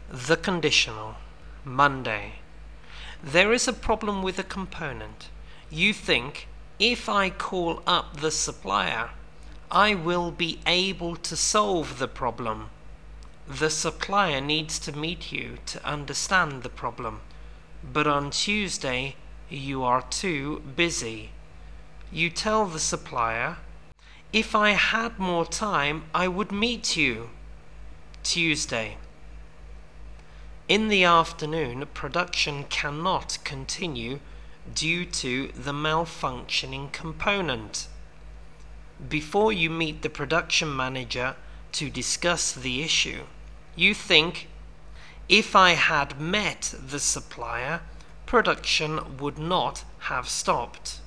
The conditional. Monday. There is a problem with a component. You think, if I call up the supplier, I will be able to solve the problem. The supplier needs to meet you to understand the problem, but on Tuesday you are too busy. You tell the supplier, if I had more time, I would meet you. Tuesday. In the afternoon, production cannot continue due to the malfunctioning component. Before you meet the production manager to discuss the issue, you think, if I had met the supplier, production would not have stopped.